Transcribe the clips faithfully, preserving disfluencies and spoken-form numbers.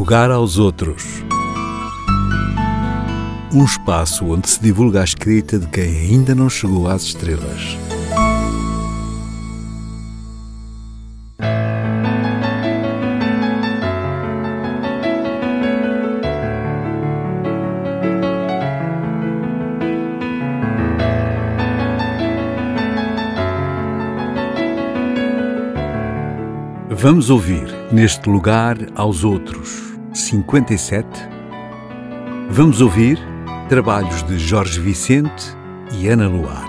Lugar aos outros. Um espaço onde se divulga a escrita de quem ainda não chegou às estrelas. Vamos ouvir Neste Lugar aos Outros, cinquenta e sete. Vamos ouvir trabalhos de Jorge Vicente e Ana Luar.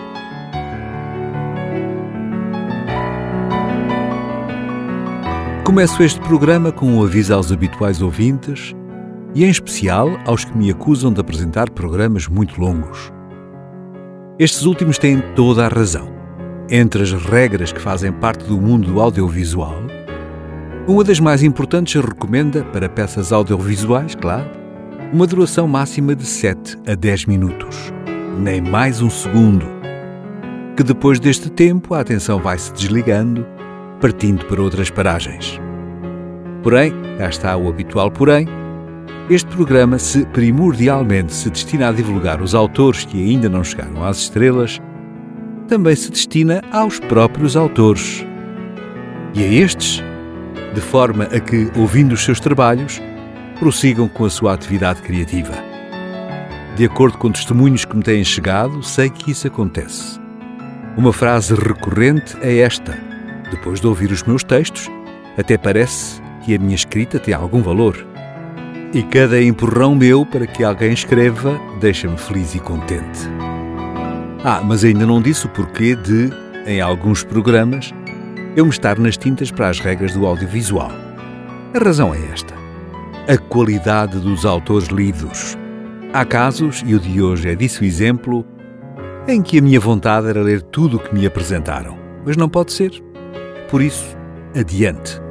Começo este programa com um aviso aos habituais ouvintes e, em especial, aos que me acusam de apresentar programas muito longos. Estes últimos têm toda a razão. Entre as regras que fazem parte do mundo do audiovisual, uma das mais importantes recomenda, para peças audiovisuais, claro, uma duração máxima de sete a dez minutos, nem mais um segundo, que depois deste tempo a atenção vai-se desligando, partindo para outras paragens. Porém, cá está o habitual porém, este programa, se primordialmente se destina a divulgar os autores que ainda não chegaram às estrelas, também se destina aos próprios autores. E a estes, de forma a que, ouvindo os seus trabalhos, prossigam com a sua atividade criativa. De acordo com testemunhos que me têm chegado, sei que isso acontece. Uma frase recorrente é esta: depois de ouvir os meus textos, até parece que a minha escrita tem algum valor. E cada empurrão meu para que alguém escreva deixa-me feliz e contente. Ah, mas ainda não disse o porquê de, em alguns programas, eu me estar nas tintas para as regras do audiovisual. A razão é esta: a qualidade dos autores lidos. Há casos, e o de hoje é disso exemplo, em que a minha vontade era ler tudo o que me apresentaram. Mas não pode ser. Por isso, adiante.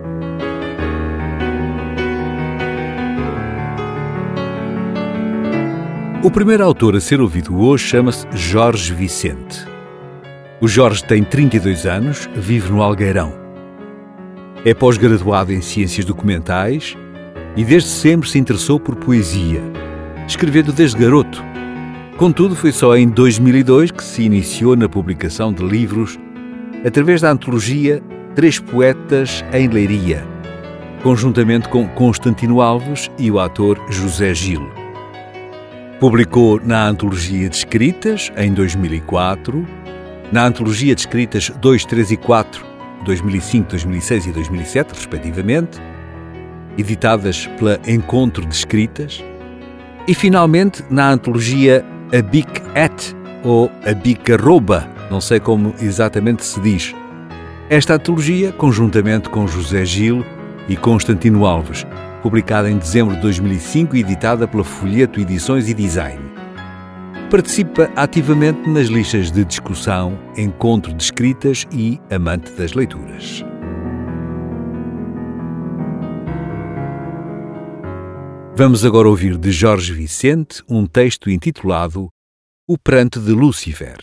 O primeiro autor a ser ouvido hoje chama-se Jorge Vicente. O Jorge tem trinta e dois anos, vive no Algueirão. É pós-graduado em Ciências Documentais e desde sempre se interessou por poesia, escrevendo desde garoto. Contudo, foi só em dois mil e dois que se iniciou na publicação de livros através da antologia Três Poetas em Leiria, conjuntamente com Constantino Alves e o ator José Gil. Publicou na Antologia de Escritas, em dois mil e quatro, na Antologia de Escritas dois, três e quatro, dois mil e cinco, dois mil e seis e dois mil e sete, respectivamente, editadas pela Encontro de Escritas, e finalmente na Antologia A Bic Et, ou A Bicarroba, não sei como exatamente se diz. Esta antologia, conjuntamente com José Gil e Constantino Alves, publicada em dezembro de dois mil e cinco e editada pela Folheto Edições e Design. Participa ativamente nas listas de discussão, Encontro de Escritas e Amante das Leituras. Vamos agora ouvir de Jorge Vicente um texto intitulado O Pranto de Lúcifer.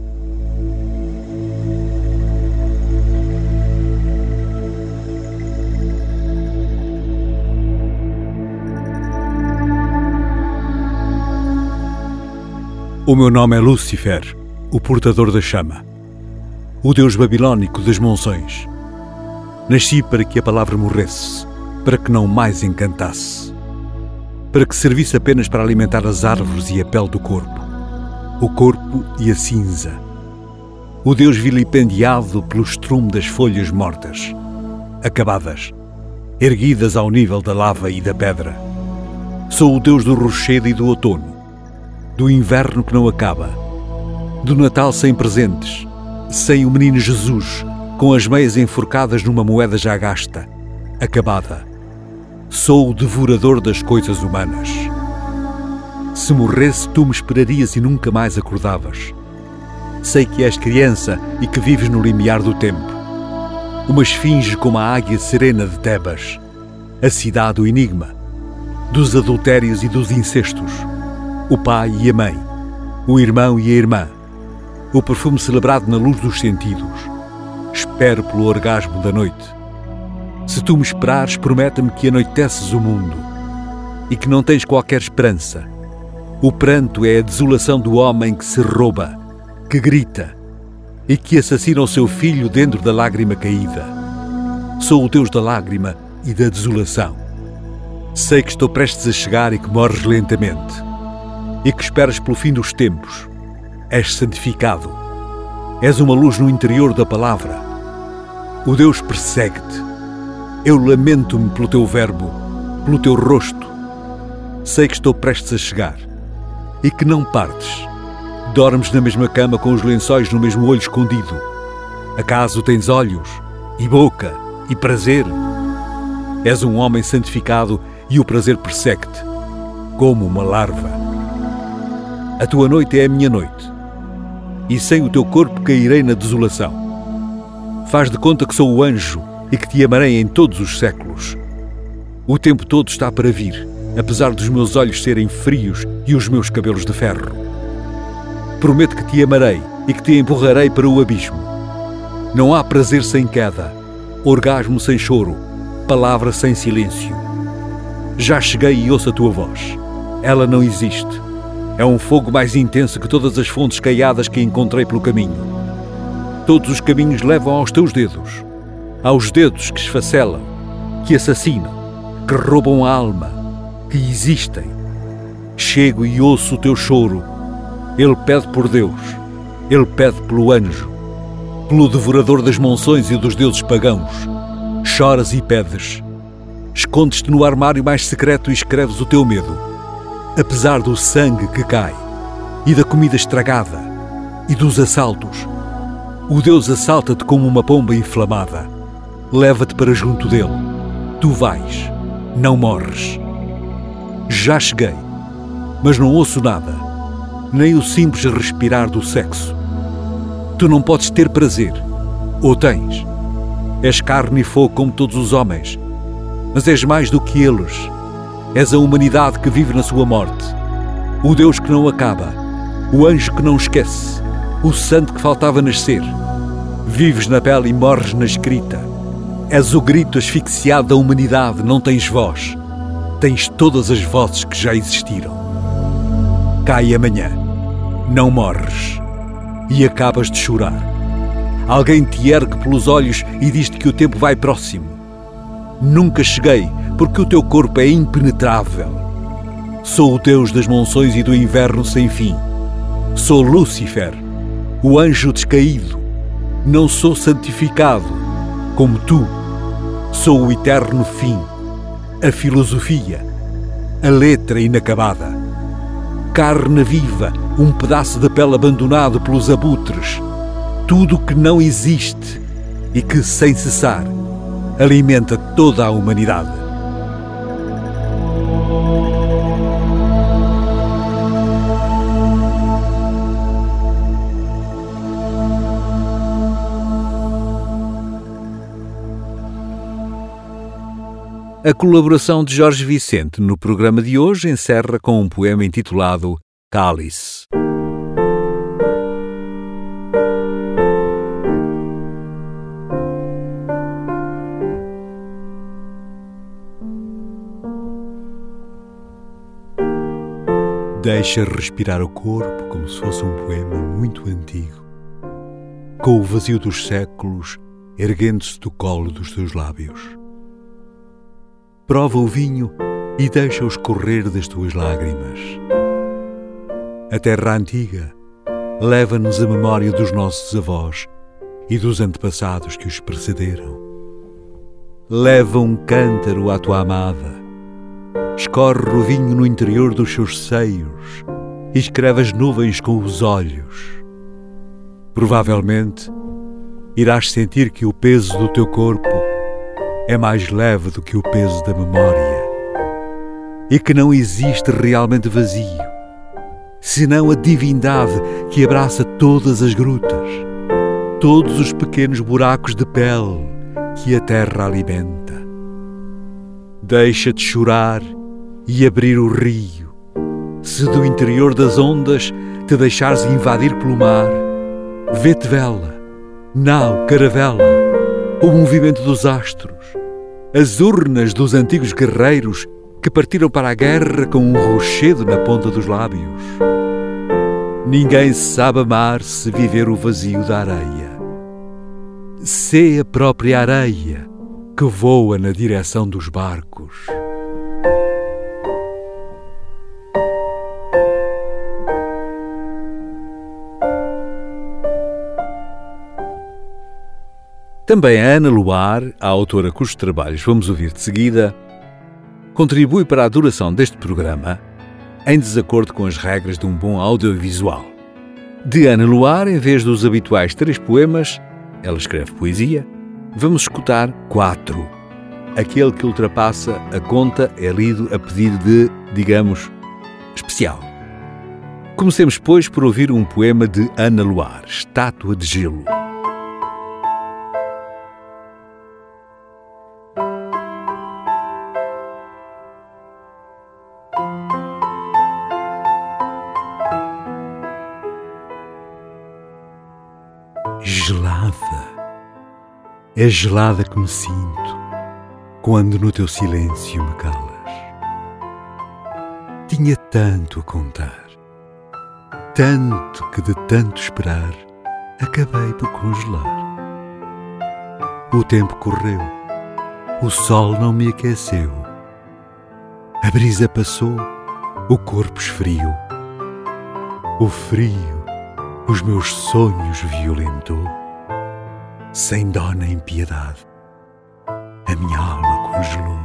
O meu nome é Lúcifer, o portador da chama, o deus babilônico das monções. Nasci para que a palavra morresse, para que não mais encantasse, para que servisse apenas para alimentar as árvores e a pele do corpo, o corpo e a cinza, o deus vilipendiado pelo estrume das folhas mortas, acabadas, erguidas ao nível da lava e da pedra. Sou o deus do rochedo e do outono, do inverno que não acaba, do Natal sem presentes, sem o menino Jesus, com as meias enforcadas numa moeda já gasta, acabada. Sou o devorador das coisas humanas. Se morresse, tu me esperarias e nunca mais acordavas. Sei que és criança e que vives no limiar do tempo. Uma esfinge como a águia serena de Tebas, a cidade do enigma, dos adultérios e dos incestos, o pai e a mãe, o irmão e a irmã, o perfume celebrado na luz dos sentidos. Espero pelo orgasmo da noite. Se tu me esperares, promete-me que anoiteces o mundo e que não tens qualquer esperança. O pranto é a desolação do homem que se rouba, que grita e que assassina o seu filho dentro da lágrima caída. Sou o Deus da lágrima e da desolação. Sei que estou prestes a chegar e que morres lentamente e que esperas pelo fim dos tempos. És santificado. És uma luz no interior da palavra. O Deus persegue-te. Eu lamento-me pelo teu verbo, pelo teu rosto. Sei que estou prestes a chegar e que não partes. Dormes na mesma cama com os lençóis no mesmo olho escondido. Acaso tens olhos e boca e prazer? És um homem santificado e o prazer persegue-te, como uma larva. A tua noite é a minha noite, e sem o teu corpo cairei na desolação. Faz de conta que sou o anjo e que te amarei em todos os séculos. O tempo todo está para vir, apesar dos meus olhos serem frios e os meus cabelos de ferro. Prometo que te amarei e que te empurrarei para o abismo. Não há prazer sem queda, orgasmo sem choro, palavra sem silêncio. Já cheguei e ouço a tua voz. Ela não existe. É um fogo mais intenso que todas as fontes caiadas que encontrei pelo caminho. Todos os caminhos levam aos teus dedos, aos dedos que esfacelam, que assassinam, que roubam a alma, que existem. Chego e ouço o teu choro. Ele pede por Deus, ele pede pelo anjo, pelo devorador das monções e dos deuses pagãos. Choras e pedes. Escondes-te no armário mais secreto e escreves o teu medo. Apesar do sangue que cai, e da comida estragada, e dos assaltos, o Deus assalta-te como uma pomba inflamada. Leva-te para junto dele. Tu vais, não morres. Já cheguei, mas não ouço nada, nem o simples respirar do sexo. Tu não podes ter prazer, ou tens. És carne e fogo como todos os homens, mas és mais do que eles. És a humanidade que vive na sua morte, o Deus que não acaba, o anjo que não esquece, o santo que faltava nascer. Vives na pele e morres na escrita. És o grito asfixiado da humanidade, não tens voz. Tens todas as vozes que já existiram. Cai amanhã, não morres, e acabas de chorar. Alguém te ergue pelos olhos e diz-te que o tempo vai próximo. Nunca cheguei, porque o teu corpo é impenetrável. Sou o Deus das monções e do inverno sem fim. Sou Lúcifer, o anjo descaído. Não sou santificado, como tu. Sou o eterno fim, a filosofia, a letra inacabada. Carne viva, um pedaço de pele abandonado pelos abutres. Tudo que não existe e que, sem cessar, alimenta toda a humanidade. A colaboração de Jorge Vicente no programa de hoje encerra com um poema intitulado Cálice. Deixa respirar o corpo como se fosse um poema muito antigo, com o vazio dos séculos erguendo-se do colo dos teus lábios. Prova o vinho e deixa-os correr das tuas lágrimas. A terra antiga leva-nos a memória dos nossos avós e dos antepassados que os precederam. Leva um cântaro à tua amada, escorre o vinho no interior dos seus seios e escreve as nuvens com os olhos. Provavelmente irás sentir que o peso do teu corpo é mais leve do que o peso da memória e que não existe realmente vazio, senão a divindade que abraça todas as grutas, todos os pequenos buracos de pele que a terra alimenta. Deixa-te chorar e abrir o rio. Se do interior das ondas te deixares invadir pelo mar, vê-te vela, nau, caravela, o movimento dos astros. as urnas dos antigos guerreiros que partiram para a guerra com um rochedo na ponta dos lábios. Ninguém sabe amar se viver o vazio da areia. Sê a própria areia que voa na direção dos barcos. Também a Ana Luar, a autora cujos trabalhos vamos ouvir de seguida, contribui para a duração deste programa em desacordo com as regras de um bom audiovisual. De Ana Luar, em vez dos habituais três poemas, ela escreve poesia, vamos escutar quatro. Aquele que ultrapassa a conta é lido a pedido de, digamos, especial. Comecemos, pois, por ouvir um poema de Ana Luar, Estátua de Gelo. Gelada, é gelada que me sinto quando no teu silêncio me calas. Tinha tanto a contar, tanto que de tanto esperar acabei por congelar. O tempo correu, o sol não me aqueceu, a brisa passou, o corpo esfriou, o frio os meus sonhos violentou, sem dó nem piedade, a minha alma congelou.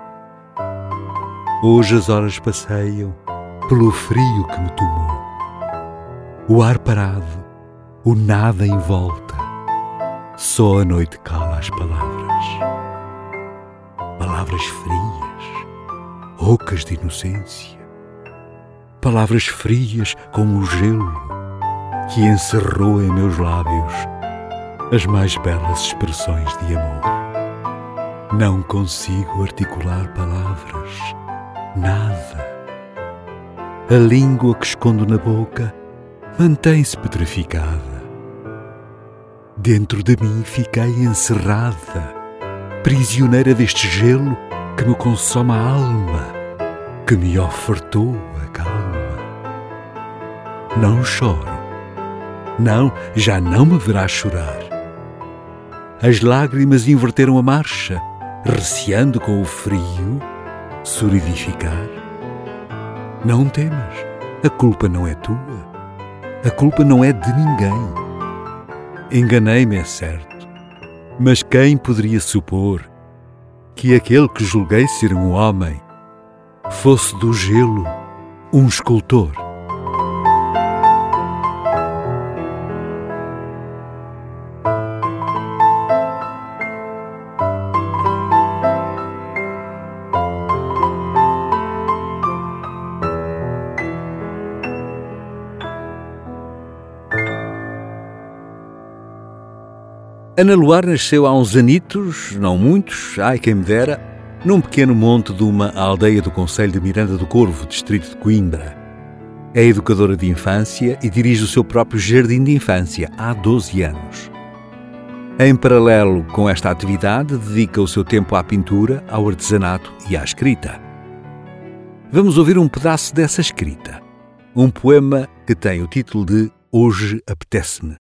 Hoje as horas passeiam pelo frio que me tomou, o ar parado, o nada em volta, só a noite cala as palavras. Palavras frias, ocas de inocência, palavras frias como o gelo que encerrou em meus lábios as mais belas expressões de amor. Não consigo articular palavras, nada. A língua que escondo na boca mantém-se petrificada. Dentro de mim fiquei encerrada, prisioneira deste gelo que me consome a alma, que me ofertou a calma. Não choro. Não, já não me verás chorar. As lágrimas inverteram a marcha, receando com o frio solidificar. Não temas, a culpa não é tua, a culpa não é de ninguém. Enganei-me, é certo, mas quem poderia supor que aquele que julguei ser um homem fosse do gelo um escultor? Ana Luar nasceu há uns anitos, não muitos, ai quem me dera, num pequeno monte de uma aldeia do concelho de Miranda do Corvo, distrito de Coimbra. É educadora de infância e dirige o seu próprio jardim de infância há doze anos. Em paralelo com esta atividade, dedica o seu tempo à pintura, ao artesanato e à escrita. Vamos ouvir um pedaço dessa escrita, um poema que tem o título de Hoje Apetece-me.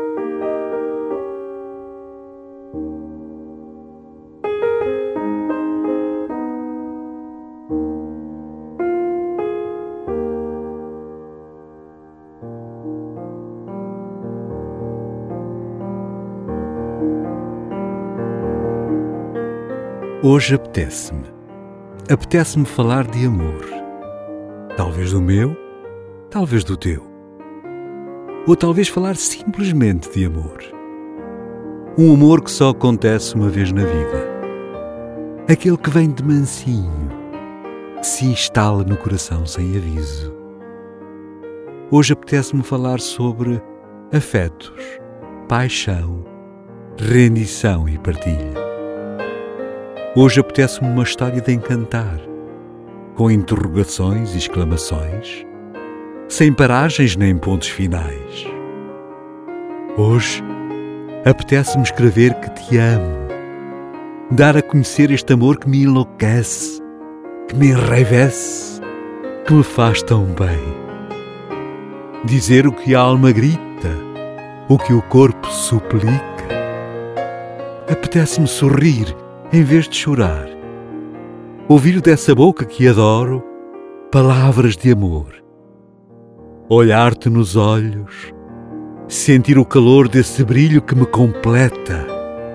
Hoje apetece-me. Apetece-me falar de amor. Talvez do meu, talvez do teu. Ou talvez falar simplesmente de amor. Um amor que só acontece uma vez na vida. Aquele que vem de mansinho, que se instala no coração sem aviso. Hoje apetece-me falar sobre afetos, paixão, rendição e partilha. Hoje apetece-me uma história de encantar, com interrogações e exclamações, sem paragens nem pontos finais. Hoje apetece-me escrever que te amo, dar a conhecer este amor que me enlouquece, que me enraivece, que me faz tão bem. Dizer o que a alma grita, o que o corpo suplica. Apetece-me sorrir em vez de chorar. Ouvir dessa boca que adoro palavras de amor. Olhar-te nos olhos, sentir o calor desse brilho que me completa.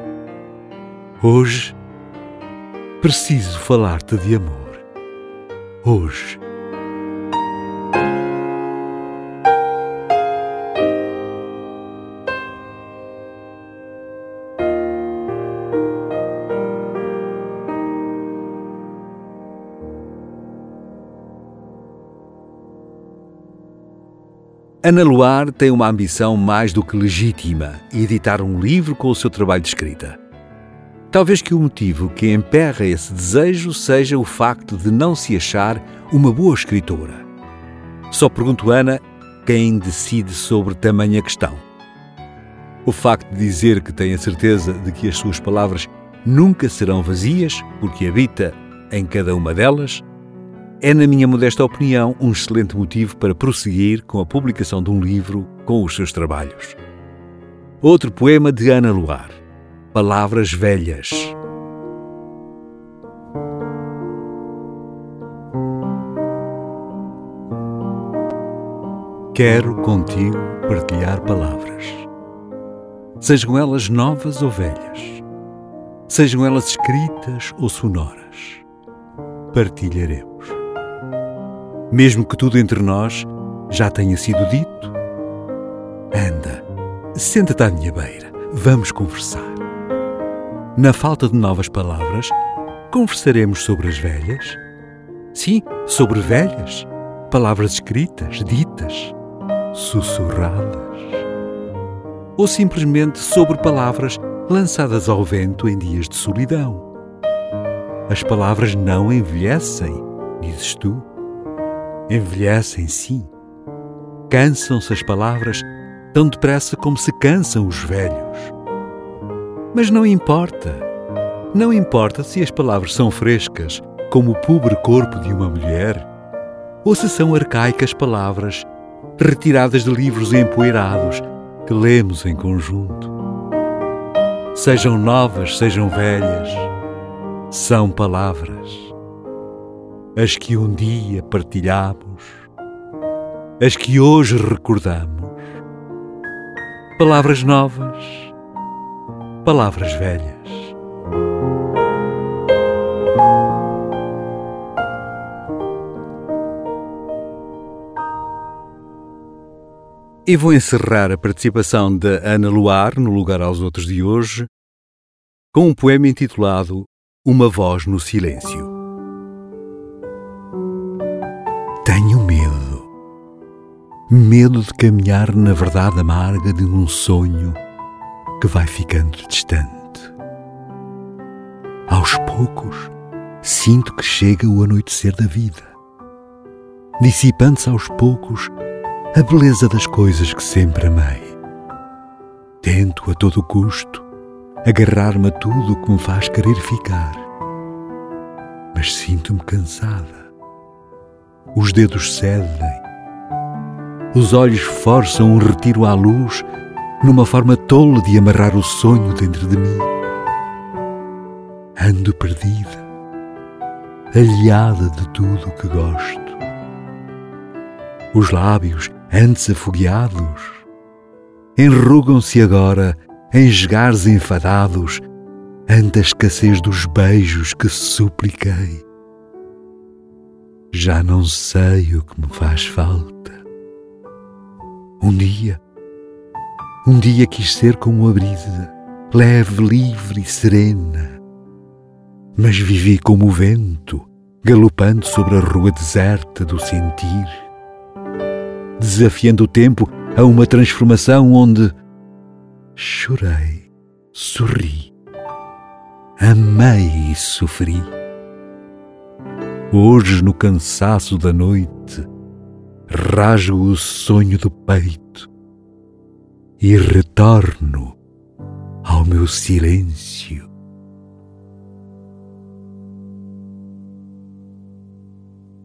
Hoje preciso falar-te de amor. Hoje. Ana Luar tem uma ambição mais do que legítima: editar um livro com o seu trabalho de escrita. Talvez que o motivo que emperra esse desejo seja o facto de não se achar uma boa escritora. Só pergunto, Ana, quem decide sobre tamanha questão? O facto de dizer que tem a certeza de que as suas palavras nunca serão vazias, porque habita em cada uma delas, é, na minha modesta opinião, um excelente motivo para prosseguir com a publicação de um livro com os seus trabalhos. Outro poema de Ana Luar, Palavras Velhas. Quero contigo partilhar palavras. Sejam elas novas ou velhas, sejam elas escritas ou sonoras, partilharemos. Mesmo que tudo entre nós já tenha sido dito, anda, senta-te à minha beira, vamos conversar. Na falta de novas palavras, conversaremos sobre as velhas. Sim, sobre velhas, palavras escritas, ditas, sussurradas. Ou simplesmente sobre palavras lançadas ao vento em dias de solidão. As palavras não envelhecem, dizes tu. Envelhecem, sim. Cansam-se as palavras tão depressa como se cansam os velhos. Mas não importa. Não importa se as palavras são frescas, como o pobre corpo de uma mulher, ou se são arcaicas palavras, retiradas de livros empoeirados, que lemos em conjunto. Sejam novas, sejam velhas, são palavras. As que um dia partilhamos, as que hoje recordamos. Palavras novas, palavras velhas. E vou encerrar a participação da Ana Luar no Lugar aos Outros de hoje com um poema intitulado Uma Voz no Silêncio. Tenho medo, medo de caminhar na verdade amarga de um sonho que vai ficando distante. Aos poucos, sinto que chega o anoitecer da vida, dissipando-se aos poucos a beleza das coisas que sempre amei. Tento a todo custo agarrar-me a tudo o que me faz querer ficar, mas sinto-me cansada. Os dedos cedem, os olhos forçam um retiro à luz numa forma tola de amarrar o sonho dentro de mim. Ando perdida, aliada de tudo o que gosto. Os lábios, antes afogueados, enrugam-se agora em esgares enfadados ante a escassez dos beijos que supliquei. Já não sei o que me faz falta. Um dia, um dia quis ser como a brisa, leve, livre e serena. Mas vivi como o vento, galopando sobre a rua deserta do sentir, desafiando o tempo a uma transformação onde chorei, sorri, amei e sofri. Hoje, no cansaço da noite, rasgo o sonho do peito e retorno ao meu silêncio.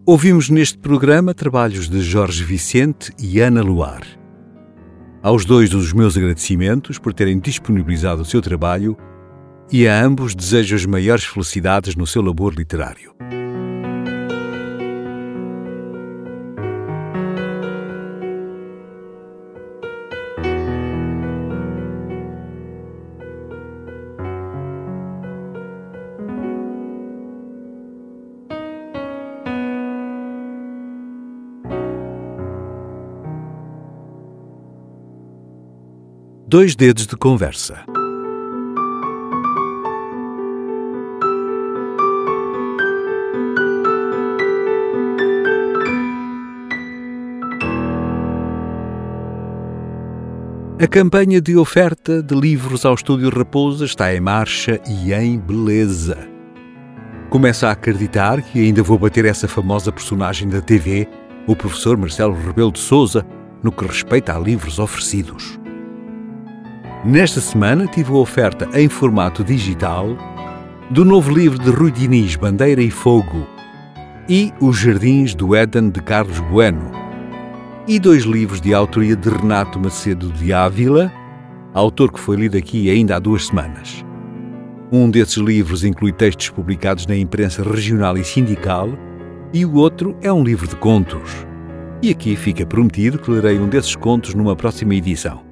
Ouvimos neste programa trabalhos de Jorge Vicente e Ana Luar. Aos dois os meus agradecimentos por terem disponibilizado o seu trabalho e a ambos desejo as maiores felicidades no seu labor literário. Dois dedos de conversa. A campanha de oferta de livros ao Estúdio Raposa está em marcha e em beleza. Começo a acreditar que ainda vou bater essa famosa personagem da T V, o professor Marcelo Rebelo de Sousa, no que respeita a livros oferecidos. Nesta semana tive a oferta em formato digital do novo livro de Rui Diniz, Bandeira e Fogo, e Os Jardins do Éden, de Carlos Bueno, e dois livros de autoria de Renato Macedo de Ávila, autor que foi lido aqui ainda há duas semanas. Um desses livros inclui textos publicados na imprensa regional e sindical, e o outro é um livro de contos. E aqui fica prometido que lerei um desses contos numa próxima edição.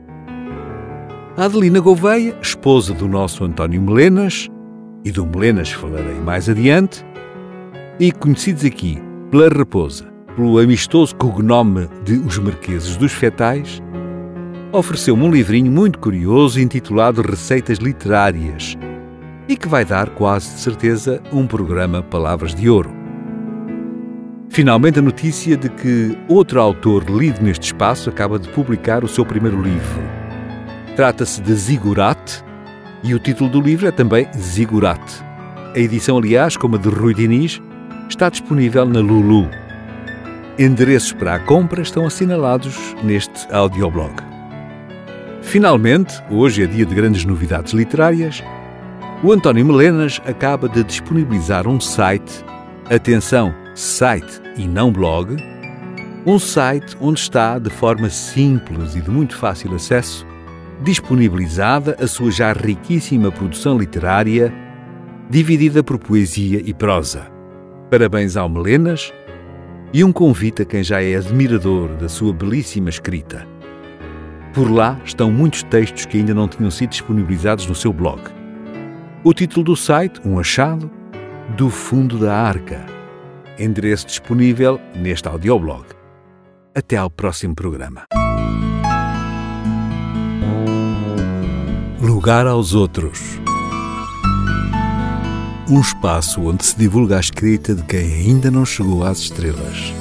A Adelina Gouveia, esposa do nosso António Melenas, e do Melenas falarei mais adiante, e conhecidos aqui pela Raposa, pelo amistoso cognome de Os Marqueses dos Fetais, ofereceu-me um livrinho muito curioso intitulado Receitas Literárias e que vai dar quase de certeza um programa Palavras de Ouro. Finalmente a notícia de que outro autor lido neste espaço acaba de publicar o seu primeiro livro. Trata-se de Zigurate e o título do livro é também Zigurate. A edição, aliás, como a de Rui Diniz, está disponível na Lulu. Endereços para a compra estão assinalados neste audioblog. Finalmente, hoje é dia de grandes novidades literárias, o António Melenas acaba de disponibilizar um site, atenção, site e não blog, um site onde está, de forma simples e de muito fácil acesso, disponibilizada a sua já riquíssima produção literária, dividida por poesia e prosa. Parabéns ao Melenas e um convite a quem já é admirador da sua belíssima escrita. Por lá estão muitos textos que ainda não tinham sido disponibilizados no seu blog. O título do site, um achado, Do Fundo da Arca. Endereço disponível neste audioblog. Até ao próximo programa. Lugar aos outros. Um espaço onde se divulga a escrita de quem ainda não chegou às estrelas.